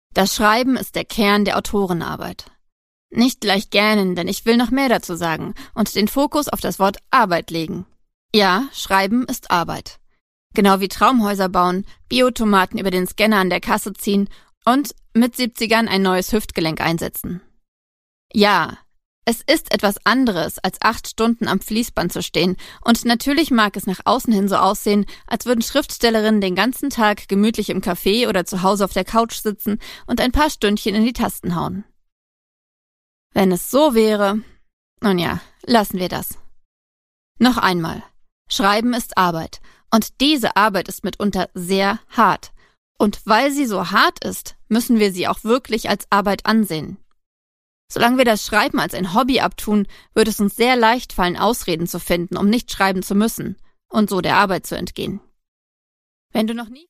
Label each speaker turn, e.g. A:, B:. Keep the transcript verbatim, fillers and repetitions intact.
A: Das Schreiben ist der Kern der Autorenarbeit. Nicht gleich gähnen, denn ich will noch mehr dazu sagen und den Fokus auf das Wort Arbeit legen. Ja, Schreiben ist Arbeit. Genau wie Traumhäuser bauen, Biotomaten über den Scanner an der Kasse ziehen und mit siebzigern ein neues Hüftgelenk einsetzen. Ja, es ist etwas anderes, als acht Stunden am Fließband zu stehen, und natürlich mag es nach außen hin so aussehen, als würden Schriftstellerinnen den ganzen Tag gemütlich im Café oder zu Hause auf der Couch sitzen und ein paar Stündchen in die Tasten hauen. Wenn es so wäre, nun ja, lassen wir das. Noch einmal, Schreiben ist Arbeit, und diese Arbeit ist mitunter sehr hart. Und weil sie so hart ist, müssen wir sie auch wirklich als Arbeit ansehen. Solange wir das Schreiben als ein Hobby abtun, wird es uns sehr leicht fallen, Ausreden zu finden, um nicht schreiben zu müssen und so der Arbeit zu entgehen. Wenn du noch nie